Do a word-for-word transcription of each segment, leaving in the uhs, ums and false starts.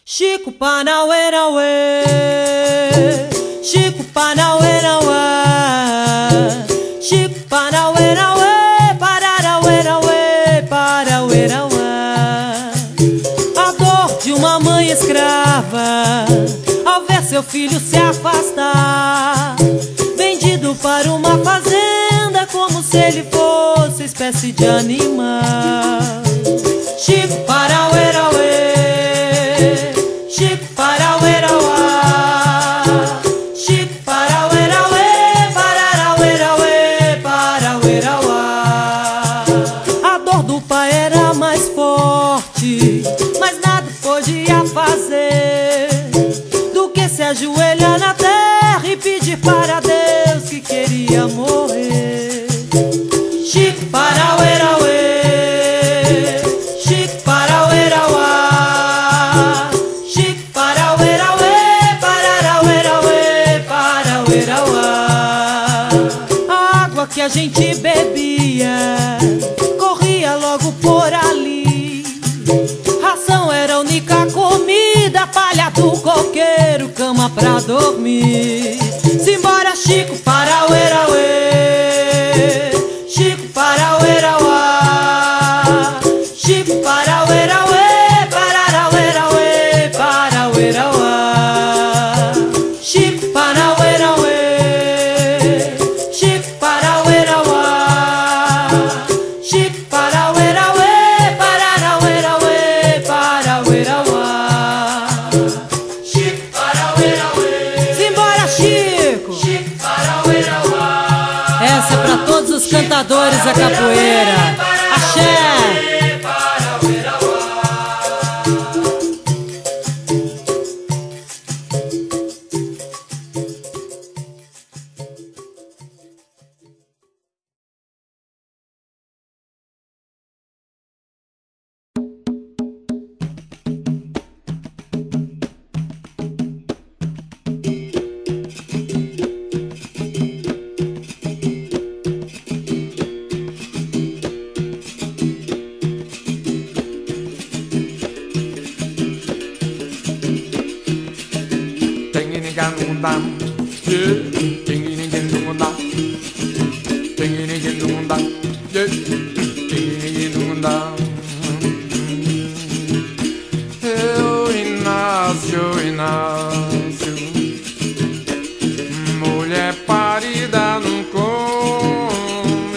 Chico Panauê, nauê, Chico Panauê, nauê, Chico Panauê, nauê, Pararauê, nauê, Parauê, nauê. A dor de uma mãe escrava ao ver seu filho se afastar, vendido para uma fazenda como se ele fosse espécie de animal. Chico Panauê, nauê, Chico Panauê, nauá, Chico Panauê, nauê, Pararauê, nauê, Parauê, nauá. A dor do pai era mais forte, mas nada podia fazer do que se ajoelhar na terra e pedir para Deus que queria morrer. Chico Panauê, nauê, Chico Panauê, nauá, Chico Panauê, nauê, Pararauê, nauê, Parauê, nauá. A água que a gente bebia corria logo por ali, ração era a única comida, palha do coqueiro, cama pra dormir. Simbora Chico Panauê, nauê, Chico Panauê, nauá, Chico Panauê, nauê, Pararauê, nauê, Parauê, nauá. Chico Panauê, nauê, Chico Panauê, nauá, Chico Panauê, nauê, Pararauê, nauê, Parauê, nauá. Chico Panauê, nauê. Simbora Chico, Chico Panauê, nauá. Essa é pra todos os cantadores da capoeira. Axé. Eu, Inácio, Inácio, mulher parida não come.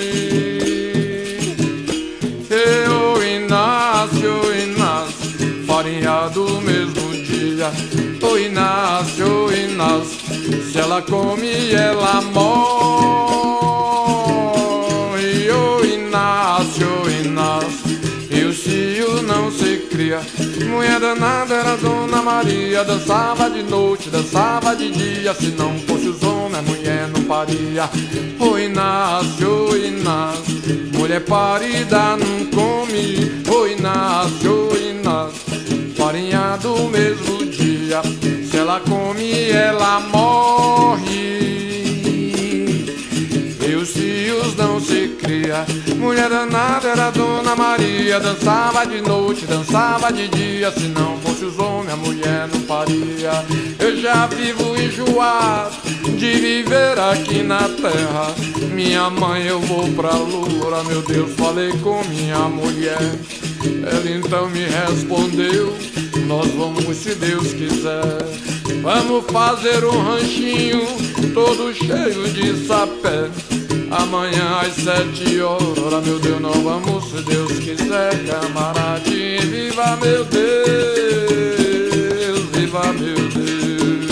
Eu, Inácio, Inácio, farinha do mesmo dia. Ô Inácio, Inácio, se ela come, ela morre. Ô Inácio, Inácio, e o cio não se cria. Mulher danada era Dona Maria, dançava de noite, dançava de dia. Se não fosse os homens, a mulher não paria. Ô Inácio, Inácio, mulher parida não come. Ô Inácio, Inácio, farinha do mesmo dia. Se ela come, ela morre. E os fios não se cria. Mulher danada era Dona Maria, dançava de noite, dançava de dia. Se não fosse os homens, a mulher não paria. Eu já vivo enjoado de viver aqui na terra. Minha mãe, eu vou pra lua, meu Deus, falei com minha mulher. Ela então me respondeu: nós vamos, se Deus quiser. Vamos fazer um ranchinho todo cheio de sapé. Amanhã às sete horas, meu Deus, nós vamos, se Deus quiser. Camaradinho, viva meu Deus, viva meu Deus.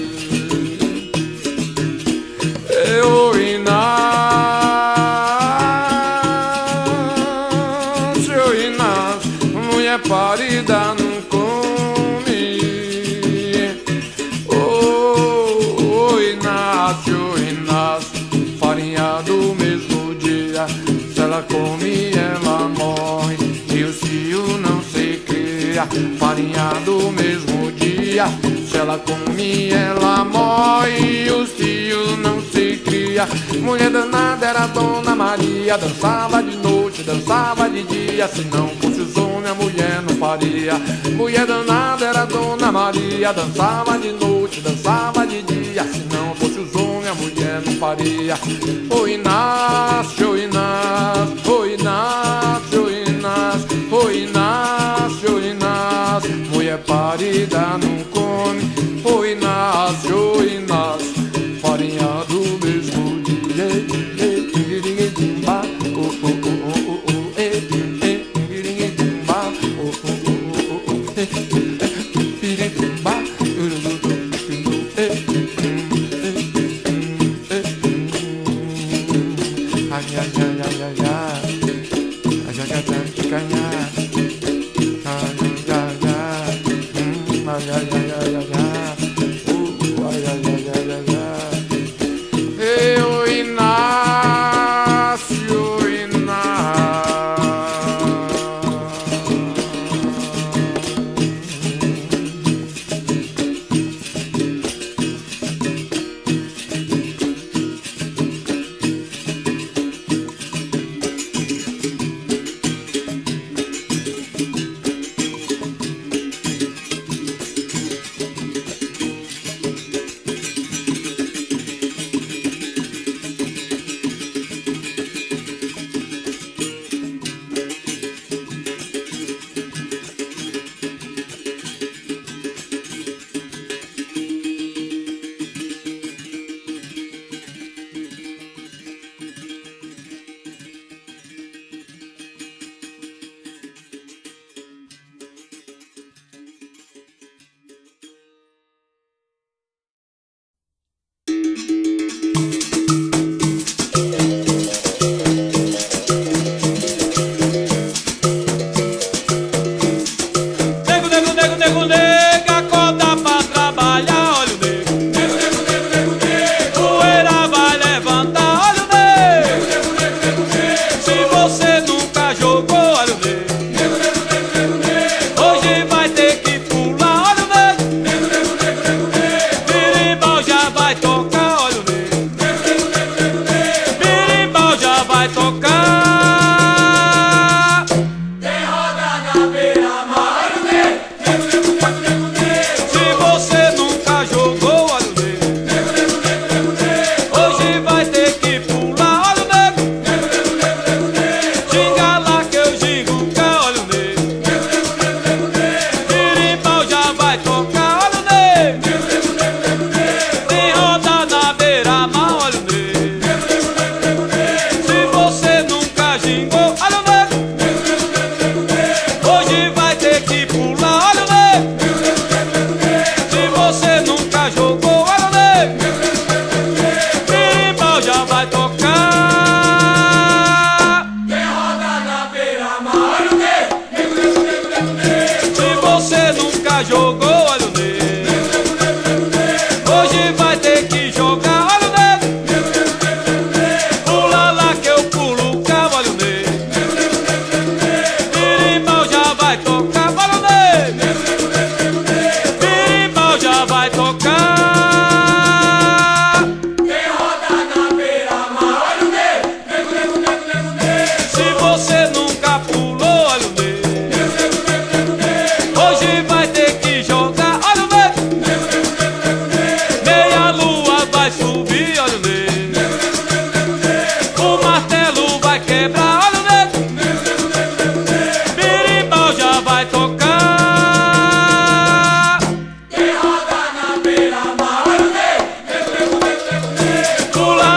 Eu, Inácio, Inácio, mulher parida não come. Oh, Inácio, Inácio, farinha do mesmo dia. Se ela come, ela morre. E o cio não se cria. Farinha do mesmo dia. Se ela come, ela morre. E o cio não se cria. Mulher danada era Dona Maria, dançava de noite, dançava de dia. Se não fosse os homens, a mulher não paria. Mulher danada era Dona Maria, dançava de noite, dançava de dia. Se não fosse os homens, a mulher não paria. Ô Inácio, ô Inácio, ô Inácio, ô Inácio, ô Inácio, ô Inácio, mulher parida não come. Ô Inácio, ô Inácio, farinha do mesmo dia.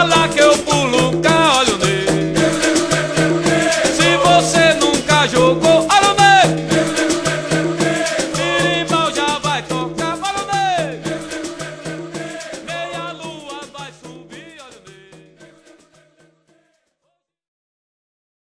Jogou